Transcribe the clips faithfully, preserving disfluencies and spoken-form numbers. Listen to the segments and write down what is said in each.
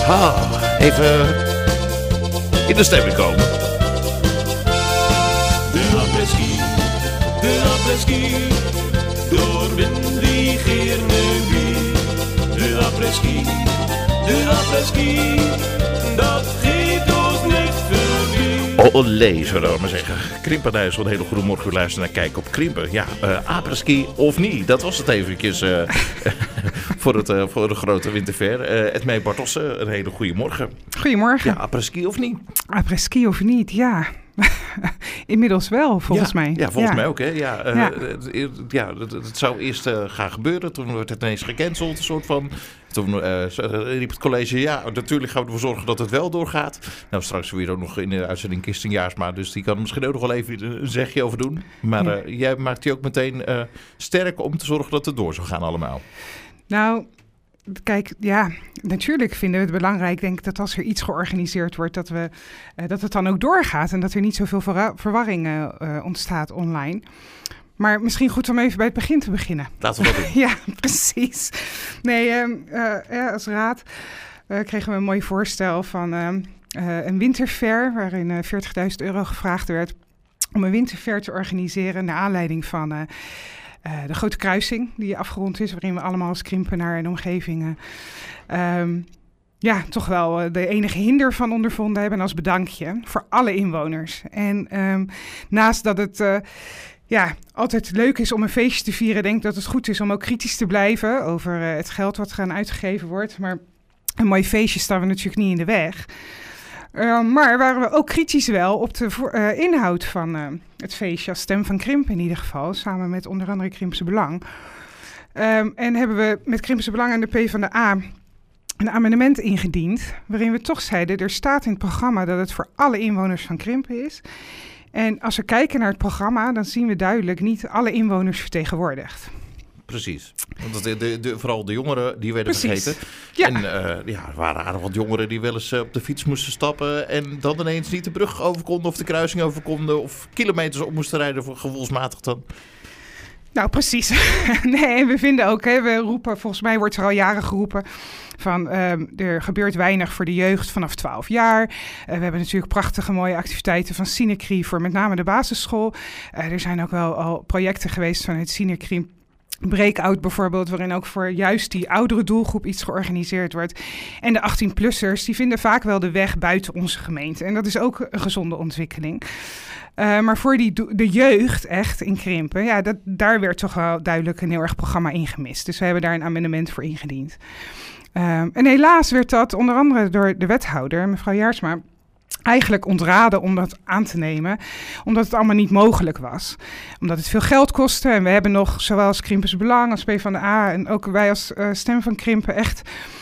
Ah, even in de stemming komen. De apres-ski, de apres-ski, door Windy Geermewie. De apres-ski, de apres-ski, dat geeft ons niks verlies. Olé, zullen we maar zeggen. Krimpen, daar is een hele goede morgen. Luisteren naar Kijk op Krimpen. Ja, uh, apres-ski of niet, dat was het eventjes uh, voor, het, uh, voor de grote winterfair. Uh, Edmee Bartossen, een hele goede morgen. Goedemorgen. Ja, apres-ski of niet? Apres-ski of niet, ja. Inmiddels wel, volgens ja, mij. Ja, volgens ja. mij ook. Hè? Ja, uh, ja. Uh, ja, het, het zou eerst uh, gaan gebeuren. Toen werd het ineens gecanceld, een soort van. Toen uh, riep het college, ja, natuurlijk gaan we ervoor zorgen dat het wel doorgaat. Nou, straks weer ook nog in de uitzending Kirsten Jaarsma, dus die kan er misschien ook nog wel even een zegje over doen. Maar ja. uh, jij maakt die ook meteen uh, sterk om te zorgen dat het door zou gaan allemaal. Nou, kijk, ja, natuurlijk vinden we het belangrijk, denk ik, dat als er iets georganiseerd wordt, dat, we, uh, dat het dan ook doorgaat en dat er niet zoveel verra- verwarring uh, uh, ontstaat online. Maar misschien goed om even bij het begin te beginnen. Laten we dat doen. Ja, precies. Nee, uh, uh, ja, als raad uh, kregen we een mooi voorstel van uh, uh, een winterfair, waarin uh, veertigduizend euro gevraagd werd om een winterfair te organiseren naar aanleiding van uh, uh, de Grote Kruising die afgerond is, waarin we allemaal als Krimpenaar en omgevingen um, ja, toch wel uh, de enige hinder van ondervonden hebben als bedankje voor alle inwoners. En um, naast dat het Uh, Ja, altijd leuk is om een feestje te vieren. Ik denk dat het goed is om ook kritisch te blijven over uh, het geld wat gaan uitgegeven wordt. Maar een mooi feestje staan we natuurlijk niet in de weg. Uh, maar waren we ook kritisch wel op de vo- uh, inhoud van uh, het feestje. Als Stem van Krimpen in ieder geval, samen met onder andere Krimpse Belang. Um, en hebben we met Krimpse Belang en de PvdA een amendement ingediend, waarin we toch zeiden, er staat in het programma dat het voor alle inwoners van Krimpen is. En als we kijken naar het programma, dan zien we duidelijk niet alle inwoners vertegenwoordigd. Precies. Want de, de, de, vooral de jongeren, die werden Precies. vergeten. Ja. En uh, ja, er waren aardig wat jongeren die wel eens uh, op de fiets moesten stappen en dan ineens niet de brug over konden of de kruising over konden of kilometers op moesten rijden voor gevoelsmatig dan. Nou, precies. Nee, we vinden ook, hè, we roepen, volgens mij wordt er al jaren geroepen van um, er gebeurt weinig voor de jeugd vanaf twaalf jaar. Uh, we hebben natuurlijk prachtige mooie activiteiten van Sinecri voor met name de basisschool. Uh, er zijn ook wel al projecten geweest vanuit Sinecri. Breakout bijvoorbeeld, waarin ook voor juist die oudere doelgroep iets georganiseerd wordt. En de achttien-plussers, die vinden vaak wel de weg buiten onze gemeente. En dat is ook een gezonde ontwikkeling. Uh, maar voor die do- de jeugd echt in Krimpen, ja, dat, daar werd toch wel duidelijk een heel erg programma in gemist. Dus we hebben daar een amendement voor ingediend. Um, en helaas werd dat onder andere door de wethouder, mevrouw Jaarsma, eigenlijk ontraden om dat aan te nemen, omdat het allemaal niet mogelijk was. Omdat het veel geld kostte en we hebben nog, zowel als Krimpers Belang als PvdA en ook wij als uh, Stem van Krimpen echt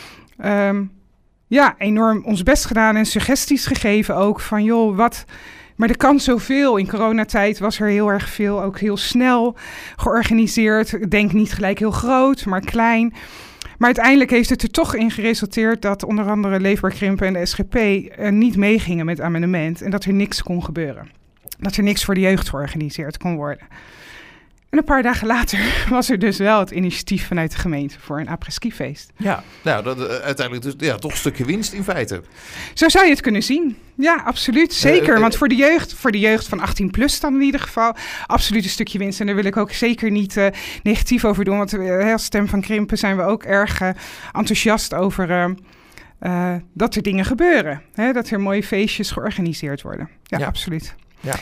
um, ja, enorm ons best gedaan en suggesties gegeven ook van joh, wat. Maar er kan zoveel. In coronatijd was er heel erg veel, ook heel snel georganiseerd. Ik denk niet gelijk heel groot, maar klein. Maar uiteindelijk heeft het er toch in geresulteerd dat onder andere Leefbaar Krimpen en de S G P uh, niet meegingen met het amendement. En dat er niks kon gebeuren. Dat er niks voor de jeugd georganiseerd kon worden. En een paar dagen later was er dus wel het initiatief vanuit de gemeente voor een apres-ski-feest. Ja, nou, dat, uh, uiteindelijk dus ja, toch een stukje winst in feite. Zo zou je het kunnen zien. Ja, absoluut. Zeker. Uh, uh, want voor de jeugd, voor de jeugd van achttien plus dan in ieder geval, absoluut een stukje winst. En daar wil ik ook zeker niet uh, negatief over doen. Want uh, als Stem van Krimpen zijn we ook erg uh, enthousiast over uh, uh, dat er dingen gebeuren. Hè? Dat er mooie feestjes georganiseerd worden. Ja, ja. Absoluut. Ja.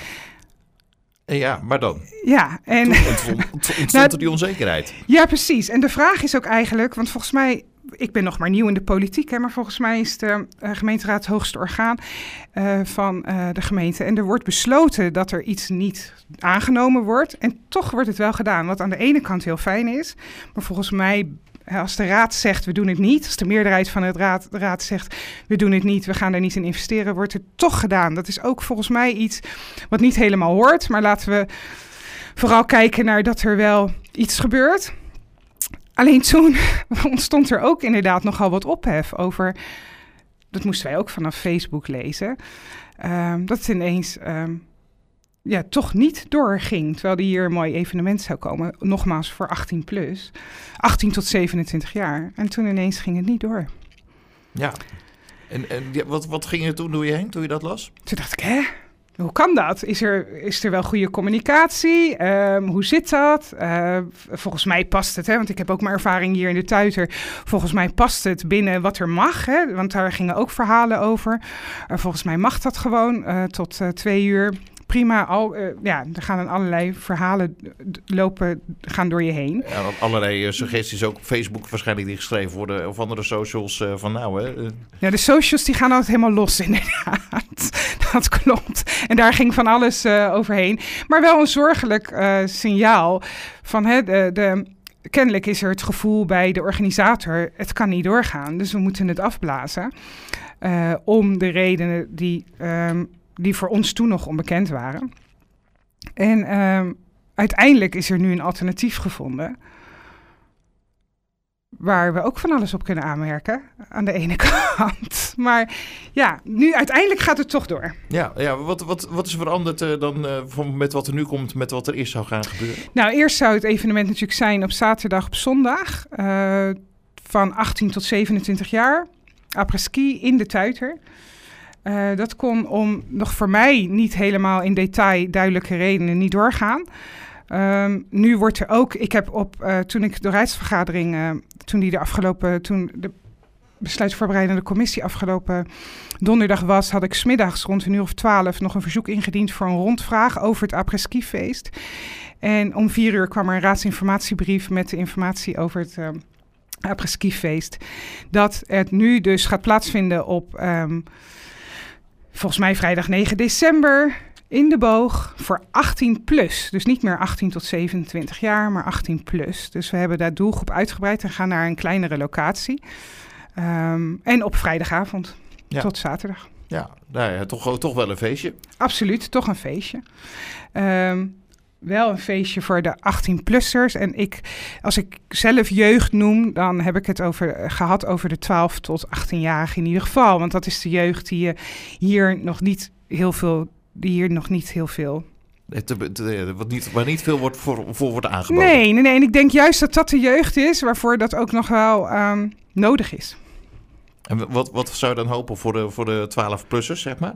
En ja, maar dan? Ja, en toen ontstond, ontstond nou, er die onzekerheid. Ja, precies. En de vraag is ook eigenlijk, want volgens mij, ik ben nog maar nieuw in de politiek, hè, maar volgens mij is de uh, gemeenteraad het hoogste orgaan uh, van uh, de gemeente. En er wordt besloten dat er iets niet aangenomen wordt. En toch wordt het wel gedaan, wat aan de ene kant heel fijn is. Maar volgens mij, als de raad zegt, we doen het niet. Als de meerderheid van het raad, de raad zegt, we doen het niet, we gaan er niet in investeren, wordt het toch gedaan. Dat is ook volgens mij iets wat niet helemaal hoort. Maar laten we vooral kijken naar dat er wel iets gebeurt. Alleen toen ontstond er ook inderdaad nogal wat ophef over, dat moesten wij ook vanaf Facebook lezen, um, dat het ineens um, ja, toch niet doorging. Terwijl er hier een mooi evenement zou komen, nogmaals voor achttien plus, achttien tot zevenentwintig jaar. En toen ineens ging het niet door. Ja. En, en ja, wat, wat ging er toen door je heen, toen je dat las? Toen dacht ik, hè? Hoe kan dat? Is er, is er wel goede communicatie? Um, hoe zit dat? Uh, volgens mij past het, hè? Want ik heb ook mijn ervaring hier in de Tuiter. Volgens mij past het binnen wat er mag, hè? Want daar gingen ook verhalen over. Uh, volgens mij mag dat gewoon uh, tot uh, twee uur. Prima, al, uh, ja, er gaan dan allerlei verhalen lopen, gaan door je heen. Ja, allerlei uh, suggesties ook op Facebook waarschijnlijk die geschreven worden of andere socials uh, van nou hè. Uh. Ja, de socials die gaan altijd helemaal los inderdaad. Dat klopt. En daar ging van alles uh, overheen. Maar wel een zorgelijk uh, signaal van hè, de, de, kennelijk is er het gevoel bij de organisator, het kan niet doorgaan, dus we moeten het afblazen. Uh, om de redenen die... Um, die voor ons toen nog onbekend waren. En um, uiteindelijk is er nu een alternatief gevonden, waar we ook van alles op kunnen aanmerken, aan de ene kant. Maar ja, nu uiteindelijk gaat het toch door. Ja, ja wat, wat, wat is veranderd uh, dan uh, van met wat er nu komt, met wat er eerst zou gaan gebeuren? Nou, eerst zou het evenement natuurlijk zijn op zaterdag, op zondag, uh, van achttien tot zevenentwintig jaar. Après-ski in de Tuiter. Uh, dat kon om nog voor mij niet helemaal in detail duidelijke redenen niet doorgaan. Um, nu wordt er ook, ik heb op, uh, toen ik de raadsvergadering, uh, toen die de afgelopen, toen de besluitvoorbereidende commissie afgelopen donderdag was, had ik 's middags rond een uur of twaalf nog een verzoek ingediend voor een rondvraag over het après-ski feest. En om vier uur kwam er een raadsinformatiebrief met de informatie over het uh, après-ski feest. Dat het nu dus gaat plaatsvinden op... Um, Volgens mij vrijdag negen december in de Boog voor achttien plus. Dus niet meer achttien tot zevenentwintig jaar, maar achttien plus. Dus we hebben daar doelgroep uitgebreid en gaan naar een kleinere locatie. Um, en op vrijdagavond ja. tot zaterdag. Ja, nou ja toch, toch wel een feestje. Absoluut, toch een feestje. Um, wel een feestje voor de achttien-plussers. En ik, als ik zelf jeugd noem, dan heb ik het over, gehad over de twaalf tot achttien-jarigen in ieder geval. Want dat is de jeugd die je hier nog niet heel veel, die hier nog niet heel veel... Wat niet, waar niet veel wordt voor, voor wordt aangeboden. Nee, nee, nee, en ik denk juist dat dat de jeugd is waarvoor dat ook nog wel um, nodig is. En wat, wat zou je dan hopen voor de, voor de twaalf-plussers, zeg maar?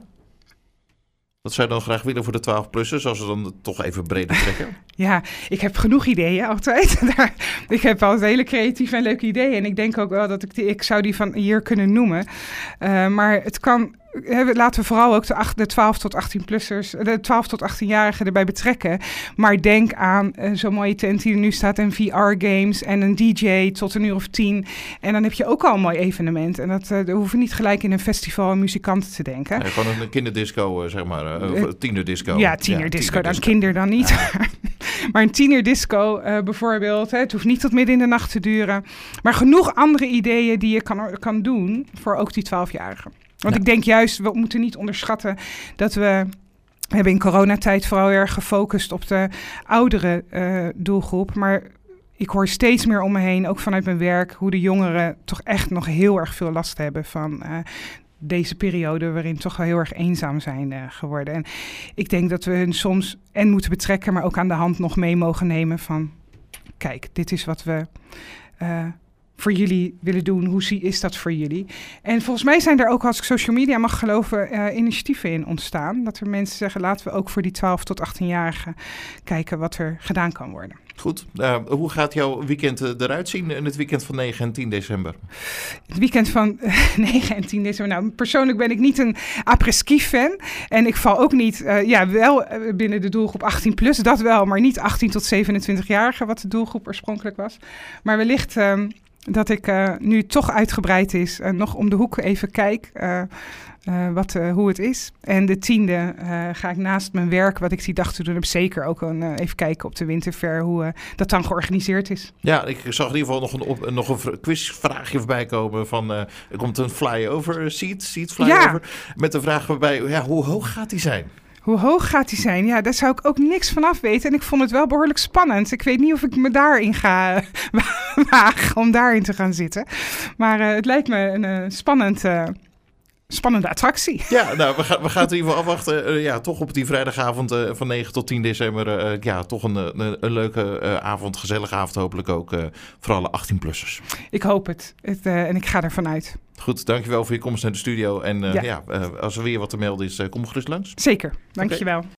Wat zou je dan graag willen voor de twaalf-plussers, als we dan toch even breder trekken? Ja, ik heb genoeg ideeën altijd. Ik heb altijd hele creatieve en leuke ideeën. En ik denk ook wel dat ik die, ik zou die van hier kunnen noemen. Uh, maar het kan... Laten we vooral ook de, acht, de twaalf tot achttien-plussers, de twaalf tot achttien-jarigen erbij betrekken. Maar denk aan uh, zo'n mooie tent die er nu staat en V R-games en een D J tot een uur of tien. En dan heb je ook al een mooi evenement. En dat, uh, we hoeven niet gelijk in een festival en muzikanten te denken. Ja, gewoon een kinderdisco, uh, zeg maar. Uh, uh, tienerdisco. Ja, tienerdisco. Ja, dan kinder dan niet. Ja. Maar een tienerdisco uh, bijvoorbeeld. Hè, het hoeft niet tot midden in de nacht te duren. Maar genoeg andere ideeën die je kan, kan doen voor ook die twaalfjarigen. Want ja. ik denk juist, we moeten niet onderschatten dat we... We hebben in coronatijd vooral erg gefocust op de oudere uh, doelgroep. Maar ik hoor steeds meer om me heen, ook vanuit mijn werk, hoe de jongeren toch echt nog heel erg veel last hebben van uh, deze periode waarin toch wel heel erg eenzaam zijn uh, geworden. En ik denk dat we hun soms en moeten betrekken, maar ook aan de hand nog mee mogen nemen van, kijk, dit is wat we... Uh, voor jullie willen doen. Hoe zie, is dat voor jullie? En volgens mij zijn er ook, als ik social media mag geloven, uh, initiatieven in ontstaan. Dat er mensen zeggen, laten we ook voor die twaalf tot achttien-jarigen kijken wat er gedaan kan worden. Goed. Uh, hoe gaat jouw weekend uh, eruit zien in het weekend van negen en tien december? Het weekend van uh, negen en tien december. Nou, persoonlijk ben ik niet een après-ski fan. En ik val ook niet, uh, ja, wel uh, binnen de doelgroep achttien plus, dat wel, maar niet achttien tot zevenentwintig-jarigen, wat de doelgroep oorspronkelijk was. Maar wellicht... Uh, dat ik uh, nu toch uitgebreid is, uh, nog om de hoek even kijk uh, uh, wat, uh, hoe het is. En de tiende uh, ga ik naast mijn werk, wat ik die dag te doen heb, zeker ook een, uh, even kijken op de Winterfair hoe uh, dat dan georganiseerd is. Ja, ik zag in ieder geval nog een, op, nog een quizvraagje voorbij komen van, uh, er komt een flyover, seat, seat flyover, ja. Met de vraag waarbij, ja, hoe hoog gaat die zijn? Hoe hoog gaat die zijn? Ja, daar zou ik ook niks van af weten. En ik vond het wel behoorlijk spannend. Ik weet niet of ik me daarin ga wagen om daarin te gaan zitten. Maar uh, het lijkt me een uh, spannend, uh, spannende attractie. Ja, nou, we gaan, we gaan het in ieder geval afwachten. Uh, ja, toch op die vrijdagavond uh, van negen tot tien december. Uh, ja, toch een, een, een leuke uh, avond, gezellige avond hopelijk ook uh, voor alle achttien-plussers. Ik hoop het. het uh, en ik ga ervan uit. Goed, dankjewel voor je komst naar de studio. En uh, ja. ja, uh, als er weer wat te melden is, uh, kom gerust langs. Zeker, dankjewel. Okay.